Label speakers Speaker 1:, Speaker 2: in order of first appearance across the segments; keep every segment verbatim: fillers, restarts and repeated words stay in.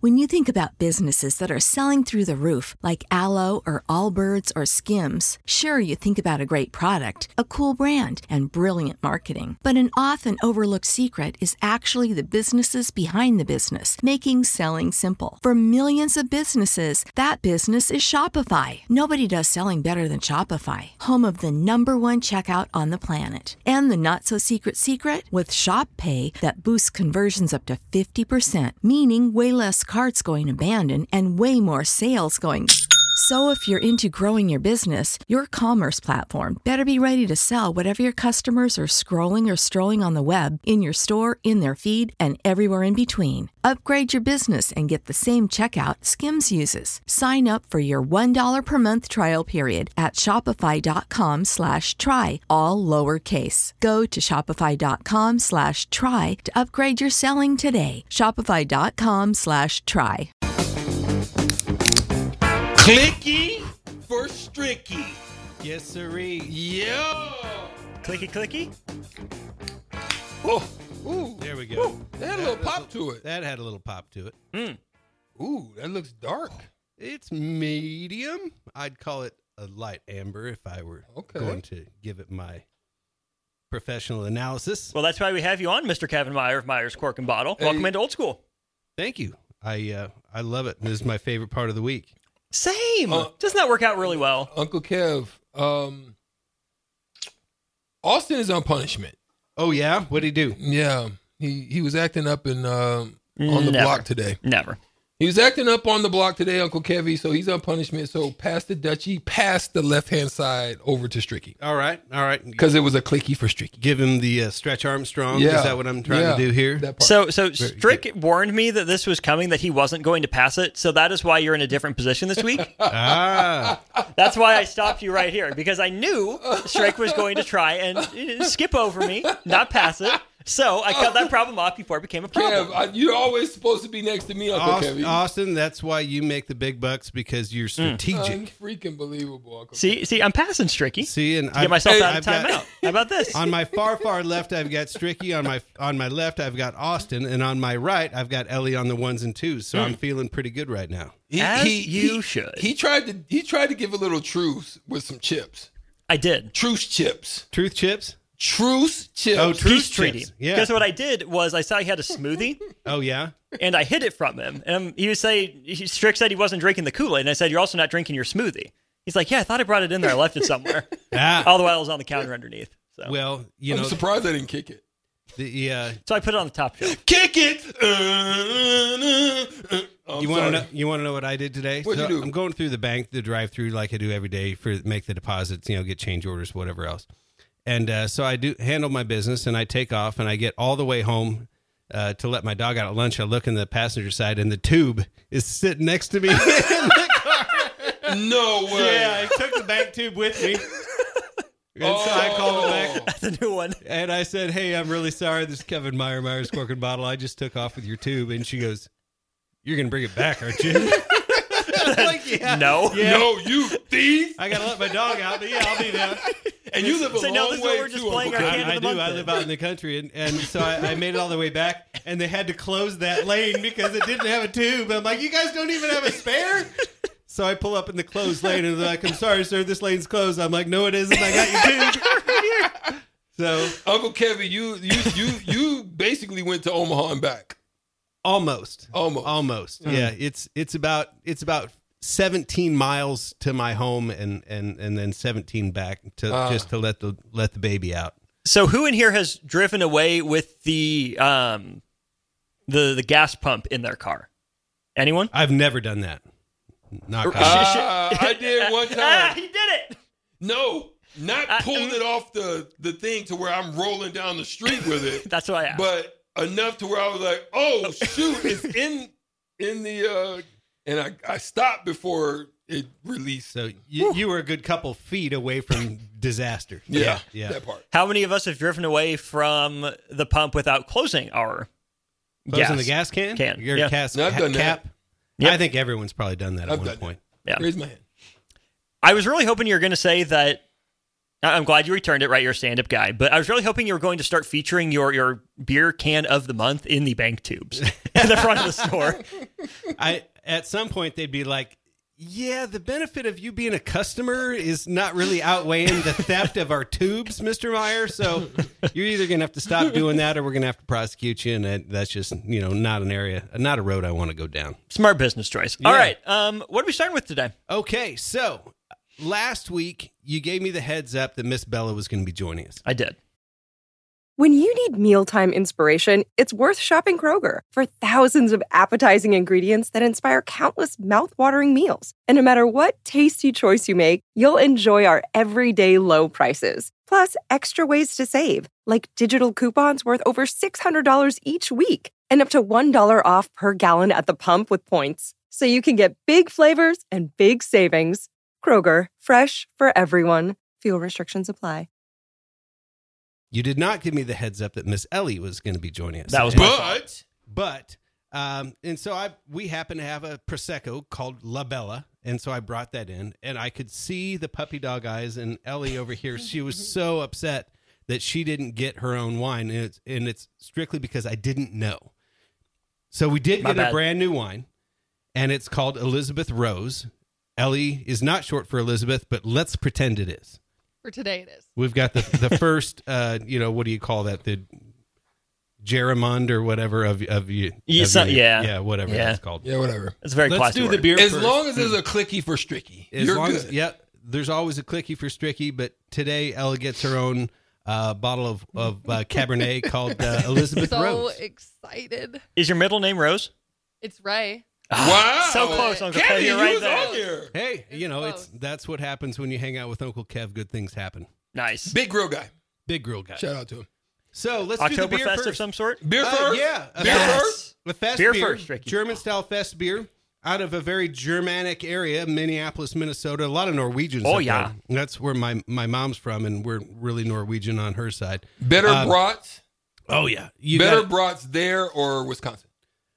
Speaker 1: When you think about businesses that are selling through the roof, like Aloe or Allbirds or Skims, sure, you think about a great product, a cool brand, and brilliant marketing. But an often overlooked secret is actually the businesses behind the business, making selling simple. For millions of businesses, that business is Shopify. Nobody does selling better than Shopify, home of the number one checkout on the planet. And the not-so-secret secret? With Shop Pay that boosts conversions up to fifty percent, meaning way less carts going abandoned and way more sales going... So if you're into growing your business, your commerce platform better be ready to sell whatever your customers are scrolling or strolling on the web, in your store, in their feed, and everywhere in between. Upgrade your business and get the same checkout Skims uses. Sign up for your one dollar per month trial period at shopify.com slash try, all lowercase. Go to shopify.com slash try to upgrade your selling today. Shopify.com slash try.
Speaker 2: Clicky for Stricky.
Speaker 3: Yes, sirree.
Speaker 2: Yeah.
Speaker 4: Clicky, clicky.
Speaker 2: Oh, ooh.
Speaker 3: There we go.
Speaker 2: Ooh, that had a little pop to it.
Speaker 3: That had a little pop to it.
Speaker 4: Mm.
Speaker 2: Ooh, that looks dark.
Speaker 3: It's medium. I'd call it a light amber if I were
Speaker 2: Okay.
Speaker 3: going to give it my professional analysis.
Speaker 4: Well, that's why we have you on, Mister Kevin Meyer of Meyer's Cork and Bottle.
Speaker 2: Hey.
Speaker 4: Welcome into Old School.
Speaker 3: Thank you. I uh, I love it. This is my favorite part of the week.
Speaker 4: Same.
Speaker 2: Uh,
Speaker 4: Doesn't that work out really well?
Speaker 2: Uncle Kev, um, Austin is on punishment.
Speaker 3: Oh, yeah? What'd he do?
Speaker 2: Yeah, he, he was acting up in um, on the
Speaker 4: Never.
Speaker 2: block today.
Speaker 4: Never.
Speaker 2: He was acting up on the block today, Uncle Kevy, so he's on punishment. So pass the Dutchie, pass the left-hand side over to Stricky.
Speaker 3: All right. All right.
Speaker 2: Because it was a clicky for Stricky.
Speaker 3: Give him the uh, Stretch Armstrong.
Speaker 2: Yeah.
Speaker 3: Is that what I'm trying
Speaker 2: Yeah,
Speaker 3: to do here?
Speaker 2: that part.
Speaker 4: So, so
Speaker 3: Very
Speaker 4: Strick warned me that this was coming, that he wasn't going to pass it. So that is why you're in a different position this week.
Speaker 3: Ah.
Speaker 4: That's why I stopped you right here, because I knew Strick was going to try and uh, skip over me, not pass it. So I cut that problem off before it became a problem.
Speaker 2: Kev, I, you're always supposed to be next to me, Uncle
Speaker 3: Austin,
Speaker 2: Kevy.
Speaker 3: Austin, that's why you make the big bucks, because you're strategic.
Speaker 2: Freaking believable, Uncle.
Speaker 4: See, see, I'm passing Stricky.
Speaker 3: See, and
Speaker 4: to get myself
Speaker 3: I've,
Speaker 4: out of
Speaker 3: I've got-
Speaker 4: timeout. How about this?
Speaker 3: On my far, far left, I've got Stricky. On my on my left, I've got Austin. And on my right, I've got Ellie on the ones and twos. So I'm feeling pretty good right now.
Speaker 2: He,
Speaker 4: As
Speaker 2: he,
Speaker 4: you
Speaker 2: he,
Speaker 4: should.
Speaker 2: He tried to he tried to give a little truce with some chips.
Speaker 4: I did.
Speaker 2: Truce chips.
Speaker 3: Truth chips?
Speaker 2: Truce chips.
Speaker 3: Oh, truce
Speaker 4: Peace treaty.
Speaker 3: chips. Yeah.
Speaker 4: Because what I did was I saw he had a smoothie,
Speaker 3: Oh, yeah?
Speaker 4: and I hid it from him. And he would say, he, Strick said he wasn't drinking the Kool-Aid, and I said, you're also not drinking your smoothie. He's like, yeah, I thought I brought it in there. I left it somewhere.
Speaker 3: Ah.
Speaker 4: All the while it was on the counter underneath. So,
Speaker 3: Well, you
Speaker 2: I'm
Speaker 3: know,
Speaker 2: surprised I didn't kick it.
Speaker 3: the, uh,
Speaker 4: so I put it on the top shelf.
Speaker 2: Kick it. Uh, uh, uh.
Speaker 3: you want to know? You want to know what I did today?
Speaker 2: What'd
Speaker 3: So
Speaker 2: you do?
Speaker 3: I'm going through the bank, the drive-through, like I do every day for make the deposits. You know, get change orders, whatever else. And uh, so I do handle my business, and I take off, and I get all the way home uh, to let my dog out at lunch. I look in the passenger side, and the tube is sitting next to me in the car.
Speaker 2: No way.
Speaker 3: Yeah, I took the bank tube with me. And so I called him back,
Speaker 4: That's a new one.
Speaker 3: and I said, hey, I'm really sorry. This is Kevin Meyer, Meyer's Cork and Bottle. I just took off with your tube. And she goes, you're going to bring it back, aren't you? I'm like, yeah.
Speaker 4: No.
Speaker 3: Yeah.
Speaker 2: No, you thief.
Speaker 3: I got to let my dog out, but yeah, I'll be down.
Speaker 2: And you live a
Speaker 4: Say,
Speaker 2: long
Speaker 4: no, this is what
Speaker 2: way
Speaker 4: we're just
Speaker 2: too,
Speaker 4: playing
Speaker 2: Uncle
Speaker 4: our
Speaker 2: Kevy.
Speaker 4: can
Speaker 3: I,
Speaker 4: of the
Speaker 3: I do.
Speaker 4: month
Speaker 3: I live out in the country, and, and so I, I made it all the way back, and they had to close that lane because it didn't have a tube. I'm like, you guys don't even have a spare? So I pull up in the closed lane, and they're like, I'm sorry, sir, this lane's closed. I'm like, no, it isn't. I got your tube. So
Speaker 2: Uncle Kevin, you you you you basically went to Omaha and back.
Speaker 3: almost,
Speaker 2: Almost.
Speaker 3: almost. Yeah, it's it's about it's about seventeen miles to my home, and and and then seventeen back to
Speaker 2: Ah.
Speaker 3: just to let the let the baby out.
Speaker 4: So who in here has driven away with the um the the gas pump in their car? Anyone?
Speaker 3: I've never done that. Knock on wood.
Speaker 2: Ah, I did one
Speaker 4: Ah,
Speaker 2: time.
Speaker 4: he did it.
Speaker 2: No, not
Speaker 4: I-
Speaker 2: pulling it off the, the thing to where I'm rolling down the street with it,
Speaker 4: That's what I asked.
Speaker 2: but enough to where I was like, oh, shoot, it's in in the, uh, and I, I stopped before it released.
Speaker 3: So you, you were a good couple feet away from disaster.
Speaker 2: Yeah,
Speaker 3: yeah.
Speaker 2: that part.
Speaker 4: How many of us have driven away from the pump without closing our
Speaker 3: Closing
Speaker 4: gas?
Speaker 3: the gas can?
Speaker 4: Can,
Speaker 3: Your
Speaker 4: yeah.
Speaker 3: gas
Speaker 2: No, I've
Speaker 3: ca-
Speaker 2: done that.
Speaker 3: cap?
Speaker 4: Yep.
Speaker 3: I think everyone's probably done that at
Speaker 2: I've
Speaker 3: one
Speaker 2: done
Speaker 3: point.
Speaker 4: Yeah.
Speaker 2: Raise my hand.
Speaker 4: I was really hoping you were going to say that I'm glad you returned it, right? You're a stand-up guy. But I was really hoping you were going to start featuring your, your beer can of the month in the bank tubes in the front of the store.
Speaker 3: I At some point, they'd be like, yeah, the benefit of you being a customer is not really outweighing the theft of our tubes, Mister Meyer. So you're either going to have to stop doing that or we're going to have to prosecute you. And that's just, you know, not an area, not a road I want to go down.
Speaker 4: Smart business choice.
Speaker 3: Yeah.
Speaker 4: All right. Um, what are we starting with today?
Speaker 3: Okay. So last week, you gave me the heads up that Miss Bella was going to be joining us.
Speaker 4: I did.
Speaker 5: When you need mealtime inspiration, it's worth shopping Kroger for thousands of appetizing ingredients that inspire countless mouthwatering meals. And no matter what tasty choice you make, you'll enjoy our everyday low prices. Plus, extra ways to save, like digital coupons worth over six hundred dollars each week and up to one dollar off per gallon at the pump with points. So you can get big flavors and big savings. Kroger, fresh for everyone. Fuel restrictions apply.
Speaker 3: You did not give me the heads up that Miss Ellie was going to be joining us.
Speaker 4: That was
Speaker 3: And-
Speaker 4: my fault.
Speaker 2: But
Speaker 3: But, um, and so I, we happen to have a Prosecco called La Bella. And so I brought that in and I could see the puppy dog eyes and Ellie over here. She was so upset that she didn't get her own wine. And it's, and it's strictly because I didn't know. So we did
Speaker 4: My
Speaker 3: get
Speaker 4: bad.
Speaker 3: a brand new wine and it's called Elizabeth Rose. Ellie is not short for Elizabeth, but let's pretend it is.
Speaker 6: For today it is.
Speaker 3: We've got the the first, uh, you know, what do you call that? The Gerimond or whatever of of you.
Speaker 4: Yeah,
Speaker 3: of
Speaker 4: so-
Speaker 3: your-
Speaker 4: yeah.
Speaker 3: yeah, whatever
Speaker 4: Yeah.
Speaker 3: that's called.
Speaker 2: yeah, whatever.
Speaker 4: It's a very
Speaker 3: Let's
Speaker 4: classy
Speaker 3: do
Speaker 4: word.
Speaker 3: the beer
Speaker 2: As
Speaker 3: first.
Speaker 2: long as there's a clicky for Stricky,
Speaker 3: As
Speaker 2: you're
Speaker 3: long
Speaker 2: good.
Speaker 3: as, yep. There's always a clicky for Stricky, but today Ella gets her own uh, bottle of of uh, Cabernet called uh, Elizabeth
Speaker 6: So
Speaker 3: Rose.
Speaker 6: excited.
Speaker 4: Is your middle name Rose?
Speaker 6: It's Ray.
Speaker 2: Wow,
Speaker 4: So close, Uncle Kev.
Speaker 2: Kenny,
Speaker 4: You're
Speaker 2: you
Speaker 4: right
Speaker 2: was
Speaker 4: there.
Speaker 2: on here.
Speaker 3: Hey, you know,
Speaker 6: Close.
Speaker 3: it's that's what happens when you hang out with Uncle Kev. Good things happen.
Speaker 4: Nice.
Speaker 2: Big grill guy.
Speaker 3: Big grill guy.
Speaker 2: Shout out to him.
Speaker 3: So let's do the beer
Speaker 4: Oktoberfest
Speaker 3: first.
Speaker 4: of some sort?
Speaker 2: Beer
Speaker 3: Uh,
Speaker 2: first.
Speaker 3: yeah, a
Speaker 2: beer
Speaker 3: fest.
Speaker 2: first.
Speaker 3: A fest
Speaker 4: Beer
Speaker 3: beer,
Speaker 4: first, Ricky.
Speaker 3: German style fest beer out of a very Germanic area, Minneapolis, Minnesota. A lot of Norwegians.
Speaker 4: Oh,
Speaker 3: up
Speaker 4: yeah.
Speaker 3: there. That's where my my mom's from, and we're really Norwegian on her side.
Speaker 2: Better
Speaker 3: Um,
Speaker 2: brats.
Speaker 3: Oh yeah, you
Speaker 2: Better
Speaker 3: got-
Speaker 2: brats there or Wisconsin.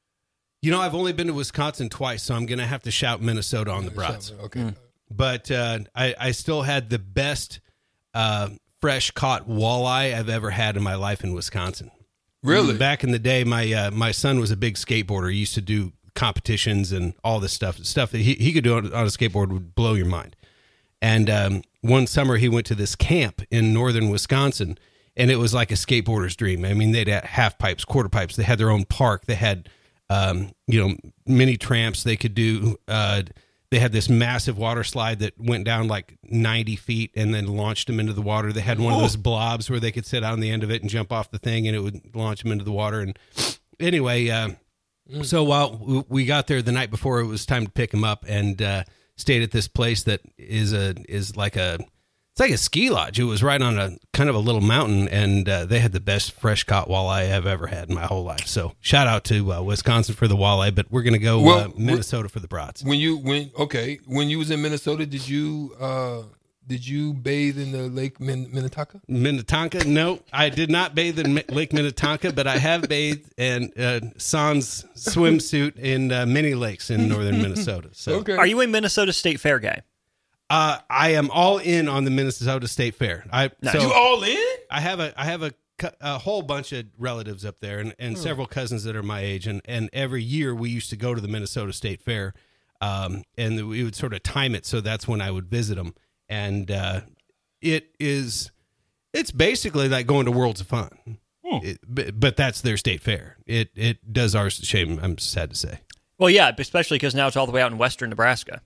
Speaker 3: You know, I've only been to Wisconsin twice, so I'm gonna have to shout Minnesota on the brats.
Speaker 2: Okay.
Speaker 3: But uh, I I still had the best uh, fresh caught walleye I've ever had in my life in Wisconsin.
Speaker 2: Really?
Speaker 3: Back in the day, my uh, my son was a big skateboarder. He used to do competitions and all this stuff. Stuff that he, he could do on, on a skateboard would blow your mind. And um, one summer, he went to this camp in northern Wisconsin, and it was like a skateboarder's dream. I mean, they'd have half pipes, quarter pipes. They had their own park. They had, um, you know, mini tramps. They could do. Uh, they had this massive water slide that went down like ninety feet and then launched them into the water. They had one of those blobs where they could sit on the end of it and jump off the thing, and it would launch them into the water. And anyway, uh, so while w- we got there the night before, it was time to pick him up, and uh, stayed at this place that is a is like a it's like a ski lodge. It was right on a kind of a little mountain, and uh, they had the best fresh caught walleye I've ever had in my whole life. So shout out to uh, Wisconsin for the walleye, but we're gonna go
Speaker 2: Well,
Speaker 3: uh, Minnesota for the brats.
Speaker 2: When you when okay when you was in Minnesota, did you uh did you bathe in the Lake Min- Minnetonka?
Speaker 3: Minnetonka? No, I did not bathe in Mi- Lake Minnetonka, but I have bathed in uh, Sans swimsuit in uh, many lakes in northern Minnesota. So
Speaker 2: Okay.
Speaker 4: Are you a Minnesota State Fair guy?
Speaker 3: uh, I am all in on the Minnesota State Fair. I
Speaker 4: Nice.
Speaker 3: so
Speaker 2: you all in?
Speaker 3: I have a I have a, cu- a whole bunch of relatives up there and, and several cousins that are my age, and, and every year we used to go to the Minnesota State Fair, um, and we would sort of time it so that's when I would visit them, and uh, it is it's basically like going to Worlds of Fun, it, but, but that's their state fair. It it does ours shame. I'm sad to say.
Speaker 4: Well, yeah, especially because now it's all the way out in western Nebraska.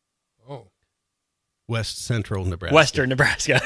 Speaker 2: Oh.
Speaker 3: West Central Nebraska.
Speaker 4: Western Nebraska.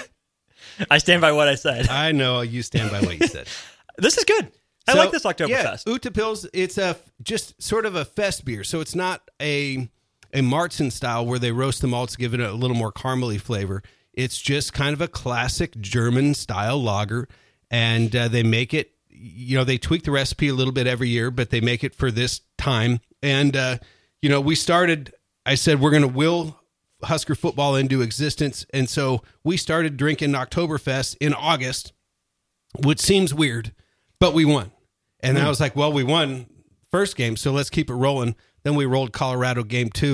Speaker 4: I stand by what I said.
Speaker 3: I know you stand by what you said.
Speaker 4: This is good. I
Speaker 3: So,
Speaker 4: like this Oktoberfest.
Speaker 3: Yeah, Uta Pils, it's a just sort of a fest beer. So it's not a a Marzen style where they roast the malts to give it a little more caramely flavor. It's just kind of a classic German style lager, and uh, they make it. You know, they tweak the recipe a little bit every year, but they make it for this time. And uh, you know, we started. I said we're going to will Husker football into existence, and so we started drinking Oktoberfest in August, which seems weird, but we won. And I was like, well, we won first game, so let's keep it rolling. Then we rolled Colorado game two,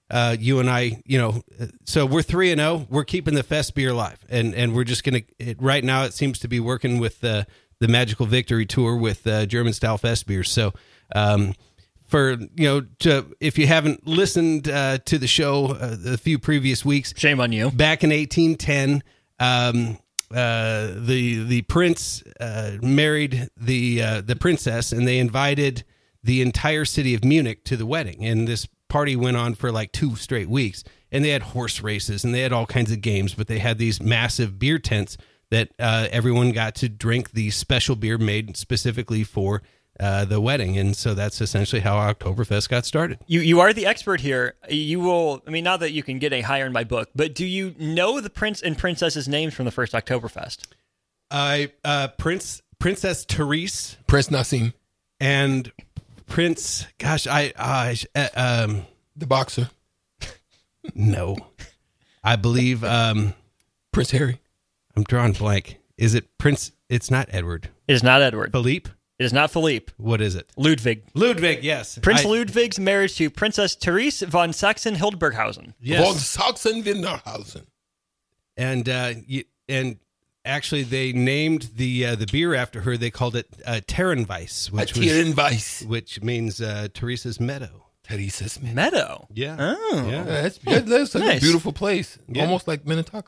Speaker 3: uh, you and I, you know, uh, so we're three and zero. We're keeping the Fest beer alive, and and we're just gonna. It, right now, it seems to be working with the the Magical Victory Tour with uh, German style Fest beers. So, um, for you know, to, if you haven't listened uh, to the show uh, a few previous weeks,
Speaker 4: Shame on you.
Speaker 3: back in eighteen ten, um, uh, the the prince uh, married the uh, the princess, and they invited the entire city of Munich to the wedding, and this party went on for like two straight weeks, and they had horse races and they had all kinds of games, but they had these massive beer tents that uh, everyone got to drink the special beer made specifically for uh, the wedding. And so that's essentially how Oktoberfest got started.
Speaker 4: You you are the expert here. You will, I mean, not that you can get a higher in my book, but do you know the prince and princess's names from the first Oktoberfest?
Speaker 3: I uh, Prince Princess Therese
Speaker 2: Prince Nassim,
Speaker 3: and Prince, gosh, I, I uh, um,
Speaker 2: the boxer.
Speaker 3: no, I believe, um,
Speaker 2: Prince Harry.
Speaker 3: I'm drawing blank. Is it Prince? It's not Edward.
Speaker 4: It is not Edward.
Speaker 3: Philippe?
Speaker 4: It is not Philippe.
Speaker 3: What is it?
Speaker 4: Ludwig.
Speaker 3: Ludwig, yes.
Speaker 4: Prince
Speaker 3: I-
Speaker 4: Ludwig's marriage to Princess Therese von Sachsen-Hildburghausen.
Speaker 3: Yes.
Speaker 2: Von Sachsen-Winterhausen.
Speaker 3: And, uh, you, and actually they named the, uh, the beer after her. They called it, uh, Terrenweiss, which was,
Speaker 2: Tierenweiss.
Speaker 3: which means, uh, Teresa's Meadow.
Speaker 2: Teresa's Meadow.
Speaker 4: Meadow.
Speaker 3: Yeah.
Speaker 4: Oh.
Speaker 3: Yeah.
Speaker 2: Yeah, that's, that- that's such
Speaker 4: Nice.
Speaker 2: a beautiful place.
Speaker 3: Yeah.
Speaker 2: Almost like Minnetonka.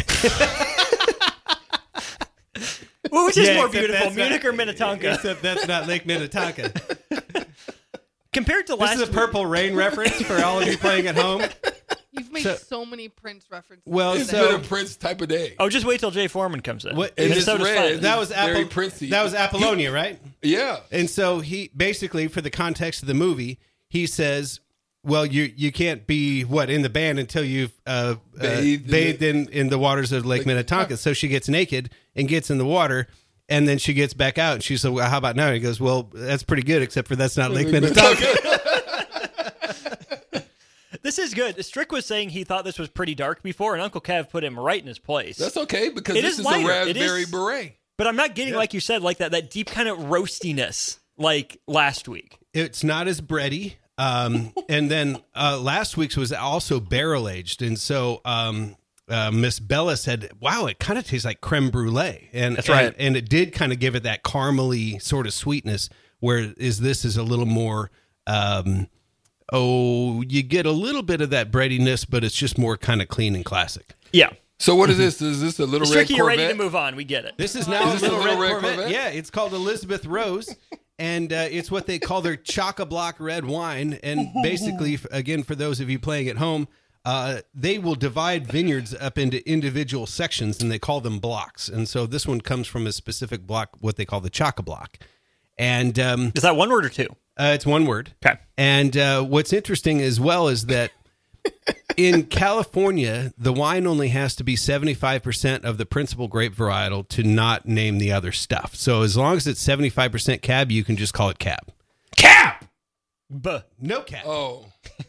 Speaker 4: Well, which is
Speaker 3: Yeah,
Speaker 4: more
Speaker 3: except
Speaker 4: beautiful,
Speaker 3: that's not-
Speaker 4: Munich or Minnetonka?
Speaker 3: Except that's not Lake Minnetonka.
Speaker 4: Compared to
Speaker 3: This
Speaker 4: last
Speaker 3: is a Purple Rain reference for all of you playing at home.
Speaker 6: You've made
Speaker 3: So-
Speaker 6: so, many Prince references.
Speaker 3: Well,
Speaker 2: It's
Speaker 6: today.
Speaker 3: so-
Speaker 2: been a Prince type of day.
Speaker 4: Oh, just wait till Jay Foreman comes in.
Speaker 3: What-
Speaker 2: And it's
Speaker 4: Minnesota's
Speaker 2: red.
Speaker 4: fine.
Speaker 3: That was
Speaker 2: Very
Speaker 3: Apple,
Speaker 2: princey.
Speaker 3: That was Apollonia, right?
Speaker 2: Yeah.
Speaker 3: And so he basically, for the context of the movie, he says, "Well, you you can't be what in the band until you've uh, uh,
Speaker 2: Bathed in
Speaker 3: bathed
Speaker 2: the-
Speaker 3: in, in the waters of Lake Minnetonka." So she gets naked and gets in the water, and then she gets back out, and she said, "Well, how about now?" And he goes, "Well, that's pretty good, except for that's not Lake Minnetonka."
Speaker 4: This is good. Strick was saying he thought this was pretty dark before, and Uncle Kev put him right in his place.
Speaker 2: That's okay because
Speaker 4: It
Speaker 2: this
Speaker 4: is
Speaker 2: is,
Speaker 4: lighter.
Speaker 2: a
Speaker 4: It
Speaker 2: raspberry
Speaker 4: is-
Speaker 2: beret.
Speaker 4: But I'm not getting, like you said, like that that deep kind of roastiness like last week.
Speaker 3: It's not as bready. Um, and then uh, last week's was also barrel aged, and so um, uh, Miss Bella said, "Wow, it kind of tastes like creme brulee," and
Speaker 4: That's right.
Speaker 3: and, and it did kind of give it that caramely sort of sweetness. Where is this is a little more, um, oh, you get a little bit of that breadiness, but it's just more kind of clean and classic.
Speaker 4: Yeah.
Speaker 2: So what is this? Is this a little red
Speaker 4: Stricky, you're ready
Speaker 2: Corvette?
Speaker 4: to move on. We get it.
Speaker 3: This is now
Speaker 2: Is
Speaker 3: a
Speaker 2: this
Speaker 3: little,
Speaker 2: a little
Speaker 3: red,
Speaker 2: red
Speaker 3: Corvette.
Speaker 2: Corvette?
Speaker 3: Yeah, it's called Elizabeth Rose, and uh, it's what they call their chock-a-block red wine. And basically, f- again, for those of you playing at home, uh, they will divide vineyards up into individual sections, and they call them blocks. And so this one comes from a specific block, what they call the chock-a-block. And um,
Speaker 4: Is that one word or two?
Speaker 3: uh, it's one word.
Speaker 4: Okay.
Speaker 3: And uh, what's interesting as well is that in California, the wine only has to be seventy-five percent of the principal grape varietal to not name the other stuff. So as long as it's seventy-five percent cab, you can just call it cab.
Speaker 4: Cap. Buh.
Speaker 3: No cab.
Speaker 2: Oh,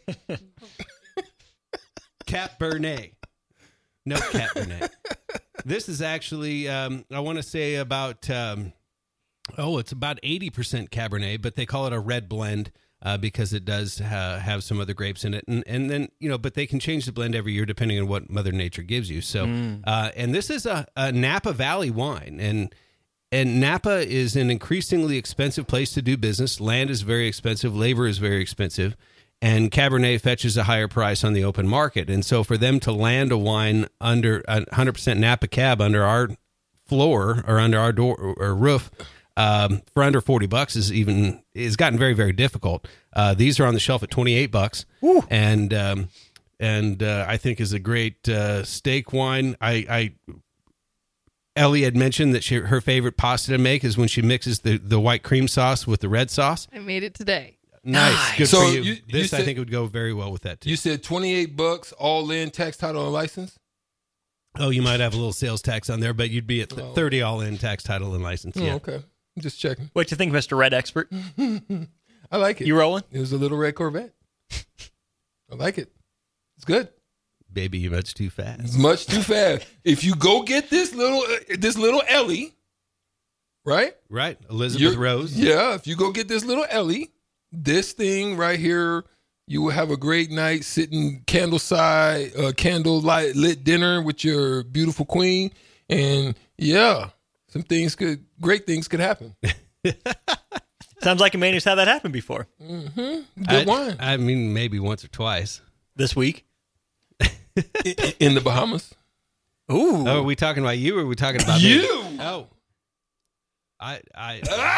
Speaker 3: Cap Bernet. No Cap Bernet. This is actually, um, I want to say about, um, oh, it's about eighty percent Cabernet, but they call it a red blend. Uh, because it does uh, have some other grapes in it, and and then you know, but they can change the blend every year depending on what Mother Nature gives you. So, uh, and this is a, a Napa Valley wine, and and Napa is an increasingly expensive place to do business. Land is very expensive, labor is very expensive, and Cabernet fetches a higher price on the open market. And so, for them to land a wine under a one hundred percent Napa Cab under our floor or under our door or roof. Um, for under forty bucks is even is gotten very, very difficult. Uh, these are on the shelf at twenty-eight bucks. Woo. And, um, and, uh, I think is a great, uh, steak wine. I, I, Ellie had mentioned that she, her favorite pasta to make is when she mixes the, the white cream sauce with the red sauce.
Speaker 6: I made it today.
Speaker 3: Nice. Good
Speaker 2: So
Speaker 3: for you.
Speaker 2: you- you
Speaker 3: This I
Speaker 2: said-
Speaker 3: think would go very well with that too.
Speaker 2: you said twenty-eight bucks all in, tax, title, and license.
Speaker 3: Oh, you might have a little sales tax on there, but you'd be at th-
Speaker 2: Oh.
Speaker 3: thirty all in tax, title, and license.
Speaker 2: Oh,
Speaker 3: Yeah.
Speaker 2: okay. I'm just checking.
Speaker 4: What do you think, Mister Red Expert?
Speaker 2: I like it.
Speaker 4: You rolling?
Speaker 2: It was a little red Corvette. I like it. It's good.
Speaker 3: Baby, you're much too fast.
Speaker 2: It's much too fast. If you go get this little uh, this little Ellie, right?
Speaker 3: Right. Elizabeth
Speaker 2: You're-
Speaker 3: Rose.
Speaker 2: Yeah, if you go get this little Ellie, this thing right here You will have a great night sitting candleside, uh, candlelight lit dinner with your beautiful queen. And yeah, some things could, great things could happen.
Speaker 4: Sounds like a man who's had that happen before.
Speaker 2: Mm-hmm. Good
Speaker 3: I,
Speaker 2: wine.
Speaker 3: I mean, maybe once or twice.
Speaker 4: This week.
Speaker 2: in, in the Bahamas.
Speaker 4: Ooh.
Speaker 3: Oh, are we talking about you or are we talking about
Speaker 2: You.
Speaker 3: me? Oh. I, I, I,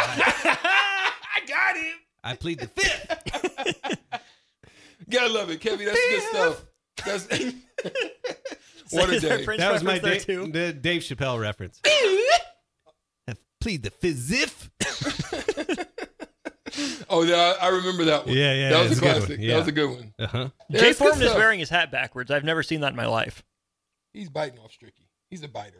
Speaker 2: I got him.
Speaker 3: I plead the fifth.
Speaker 2: Gotta love it, Kevin. That's good stuff. That's what a
Speaker 4: Is there
Speaker 2: day.
Speaker 4: French
Speaker 3: That was my
Speaker 4: reference there,
Speaker 3: Da-
Speaker 4: too?
Speaker 3: the Dave Chappelle reference. I plead the fifth.
Speaker 2: Oh, yeah, I I remember that one.
Speaker 3: Yeah, yeah,
Speaker 2: That was
Speaker 3: it's
Speaker 2: a
Speaker 3: a good one.
Speaker 2: classic.
Speaker 3: Yeah.
Speaker 2: That was a good one.
Speaker 3: Uh-huh.
Speaker 2: Yeah,
Speaker 4: Jay
Speaker 2: it's good
Speaker 4: Foreman is
Speaker 2: stuff.
Speaker 4: wearing his hat backwards. I've never seen that in my life.
Speaker 2: He's biting off Stricky. He's a biter.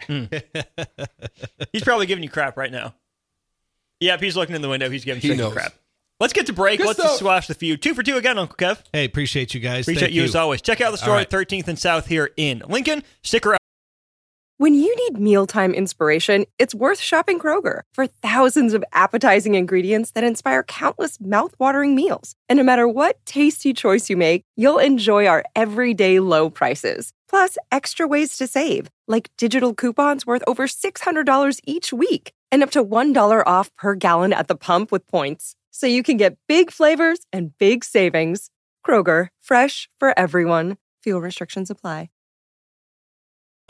Speaker 4: He's probably giving you crap right now. Yep, he's looking in the window. He's giving
Speaker 2: He
Speaker 4: Stricky
Speaker 2: knows.
Speaker 4: crap. Let's get to break.
Speaker 2: Good
Speaker 4: Let's
Speaker 2: stuff.
Speaker 4: just squash the feud. Two for two again, Uncle Kev.
Speaker 3: Hey, appreciate you guys.
Speaker 4: Appreciate
Speaker 3: Thank
Speaker 4: you as always. Check out the store
Speaker 3: All right.
Speaker 4: at thirteenth and South here in Lincoln. Stick around.
Speaker 5: When you need mealtime inspiration, it's worth shopping Kroger for thousands of appetizing ingredients that inspire countless mouthwatering meals. And no matter what tasty choice you make, you'll enjoy our everyday low prices. Plus, extra ways to save, like digital coupons worth over six hundred dollars each week and up to one dollar off per gallon at the pump with points. So you can get big flavors and big savings. Kroger, fresh for everyone. Fuel restrictions apply.